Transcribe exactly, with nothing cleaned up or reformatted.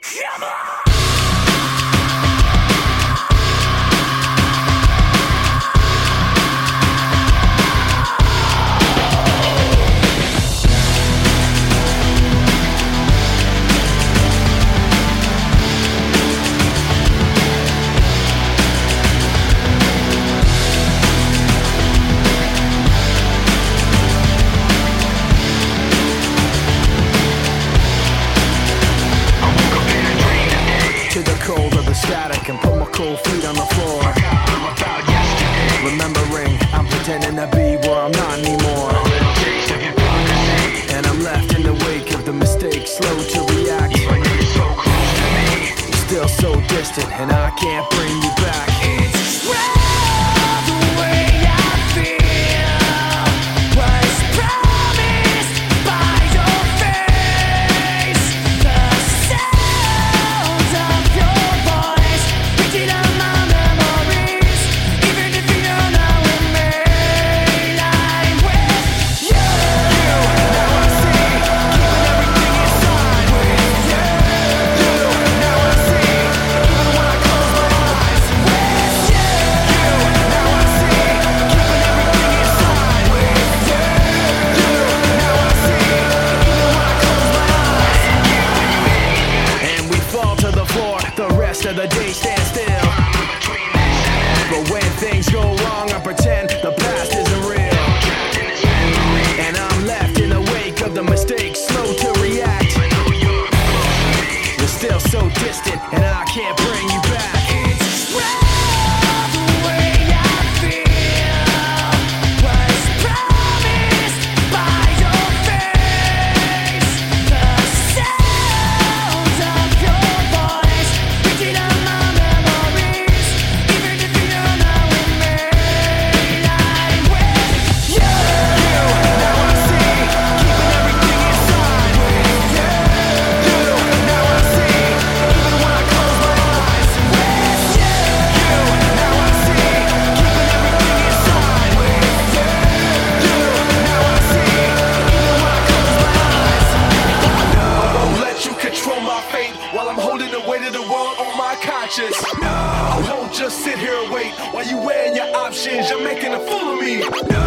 Come on! Cold of the static and put my cold feet on the floor. Remembering I'm pretending to be where I'm not anymore. And I'm left in the wake of the mistake, slow to react. Still so distant and I can't bring you back. It's rough the way I feel was promised by your face. The sounds of your voice reaching out my memories. Even if you don't know with me, I'm with you. Now I see, keeping everything inside. With you, now I see, even when I close my eyes. With you, now I see, keeping everything inside. With you, now I see, even when I close my eyes. And we fall to the floor, the rest of the day stand still. But when things go wrong, I pretend the past isn't real. And I'm left in the wake of the mistakes, slow to react. You're still so distant, and I can't bring you back. It's rough the way I feel was promised by your face. The sounds of your voice reaching out my memories. Even if you don't know with me, I'm with you. Now I see, keeping everything inside. With you, now I see, even when I close my eyes. With you, now I see, keeping everything inside. With you, now I see, even when I close my eyes. I won't let you control my fate while I'm holding the weight of the world on my conscience. I won't just sit here and wait while you weighing your options. You're making a fool of me.